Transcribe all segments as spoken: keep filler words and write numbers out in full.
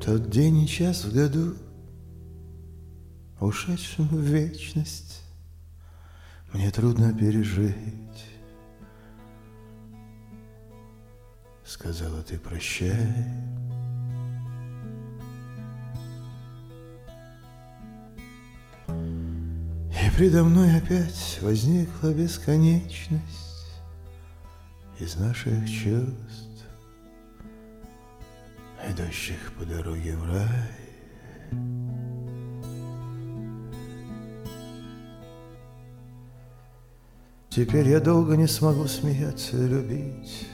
тот день и час в году, ушедшим в вечность, мне трудно пережить. Сказала ты прощай. И предо мной опять возникла бесконечность из наших чувств, идущих по дороге в рай. Теперь я долго не смогу смеяться и любить,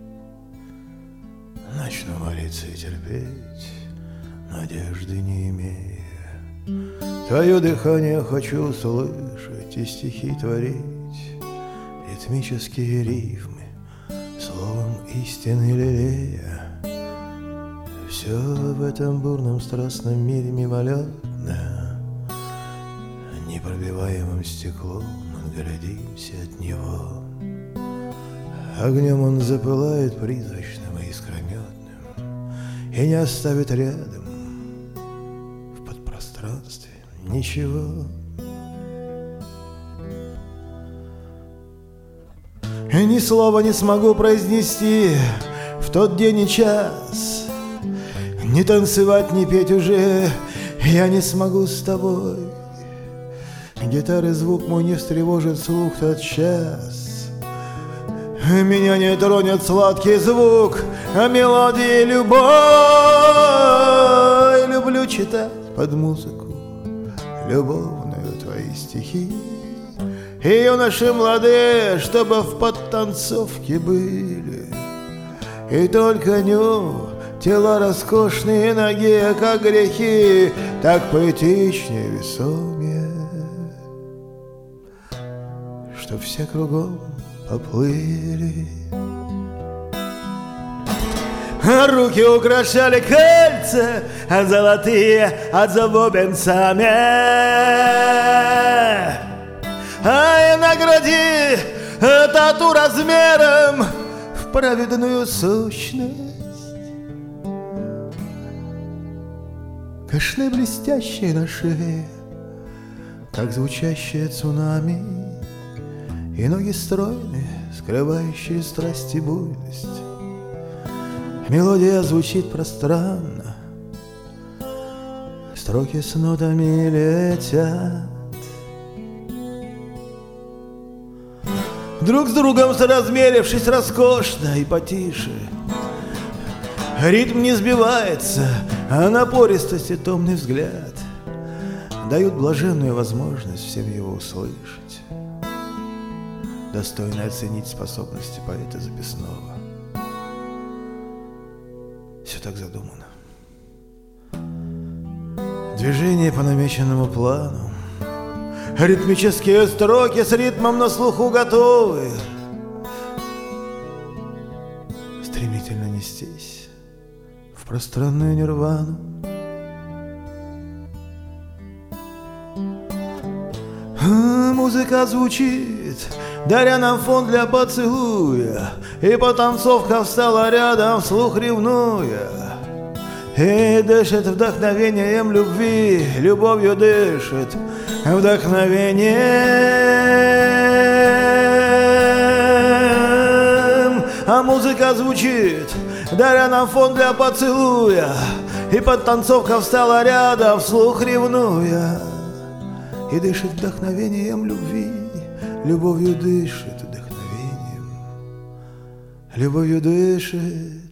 начну молиться и терпеть, надежды не имея. Твое дыхание хочу услышать и стихи творить, ритмические рифмы, словом истины лелея. Все в этом бурном страстном мире мимолетно, непробиваемым стеклом отгородимся от него. Огнем он запылает призрачным и искрометным и не оставит рядом в подпространстве ничего. И ни слова не смогу произнести в тот день и час, не танцевать, не петь уже я не смогу с тобой. Гитары звук мой не встревожит слух тот час. Меня не тронет сладкий звук, а мелодии любовь. Люблю читать под музыку любовную твои стихи. И юноши молодые, чтобы в подтанцовке были. И только ню тела роскошные, ноги, как грехи, так поэтичнее, весомее, что все кругом поплыли. Руки украшали кольца, а золотые отзабубенцами. А награди тату размером в праведную сущность. Кашне блестящие на шее, как звучащее цунами, и ноги стройные, скрывающие страсть и буйность. Мелодия звучит пространно, строки с нотами летят. Друг с другом соразмерившись роскошно и потише. Ритм не сбивается, а напористость и томный взгляд дают блаженную возможность всем его услышать, достойно оценить способности поэта записного. Все так задумано. Движение по намеченному плану, ритмические строки с ритмом на слуху готовы стремительно нестись в пространную нирвану. Музыка звучит, даря нам фон для поцелуя, и потанцовка встала рядом, вслух ревнуя. И дышит вдохновением любви, любовью дышит вдохновением. А музыка звучит, даря нам фон для поцелуя, и подтанцовка встала рядом, вслух ревнуя. И дышит вдохновением любви, любовью дышит вдохновением, любовью дышит